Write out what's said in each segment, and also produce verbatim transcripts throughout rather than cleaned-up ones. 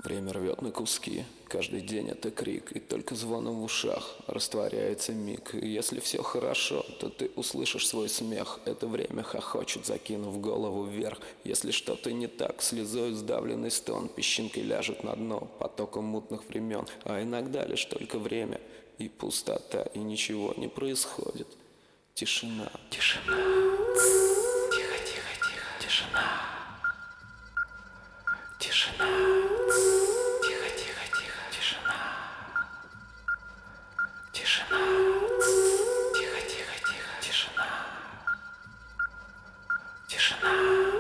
Время рвет на куски, каждый день это крик, и только звоном в ушах растворяется миг. И если все хорошо, то ты услышишь свой смех. Это время хохочет, закинув голову вверх. Если что-то не так, слезой сдавленный стон песчинкой ляжет на дно потоком мутных времен. А иногда лишь только время и пустота, и ничего не происходит. Тишина. Тишина. Тихо, тихо, тихо. Тишина. Тишина. Тихо, тихо, тихо. Тишина. Тишина. Тихо, тихо, тихо. Тишина. Тишина.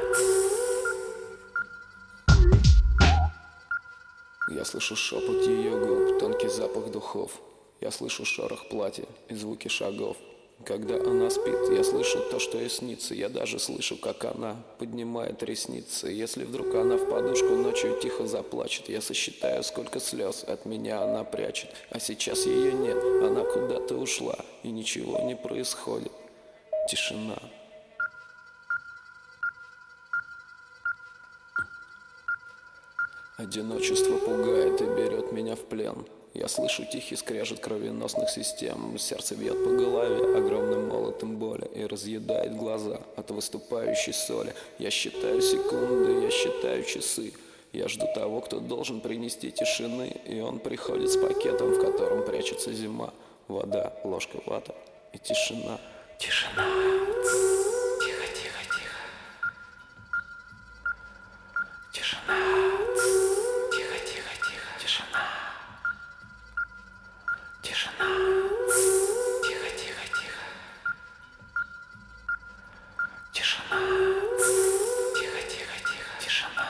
Я слышу шепот ее губ, тонкий запах духов. Я слышу шорох платья и звуки шагов. Когда она спит, я слышу то, что ей снится. Я даже слышу, как она поднимает ресницы. Если вдруг она в подушку ночью тихо заплачет, я сосчитаю, сколько слез от меня она прячет. А сейчас ее нет, она куда-то ушла, и ничего не происходит. Тишина. Одиночество пугает и берет меня в плен. Я слышу тихий скрежет кровеносных систем. Сердце бьет по голове огромным молотом боли и разъедает глаза от выступающей соли. Я считаю секунды, я считаю часы. Я жду того, кто должен принести тишины. И он приходит с пакетом, в котором прячется зима. Вода, ложка, вата и тишина. Тишина. Тихо, тихо, тихо. Тишина. Тихо, тихо, тихо. Тишина. Тишина. Тихо, тихо, тихо. Тишина. Тихо, тихо, тихо. Тишина.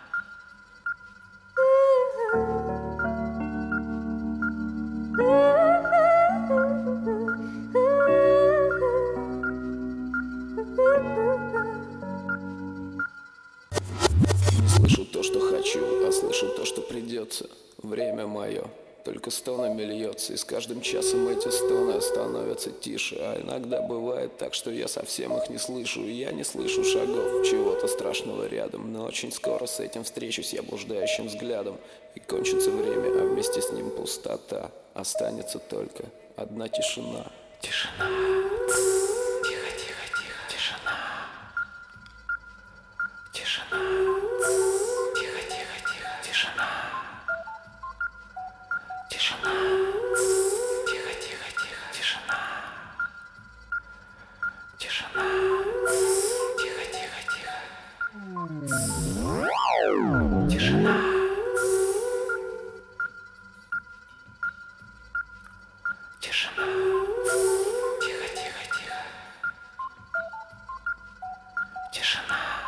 Не слышу то, что хочу, а слышу то, что придется. Время мое только стонами льется, и с каждым часом эти стоны становятся тише. А иногда бывает так, что я совсем их не слышу, и я не слышу шагов чего-то страшного рядом. Но очень скоро с этим встречусь я блуждающим взглядом, и кончится время, а вместе с ним пустота. Останется только одна тишина. Тишина. Тихо, тихо, тихо. Тишина. Тишина. Тихо, тихо, тихо. Тишина. Тишина. Тихо, тихо, тихо. Тишина. Тишина. Тихо, тихо, тихо. Тишина. Тишина. Тихо, тихо, тихо. Тишина.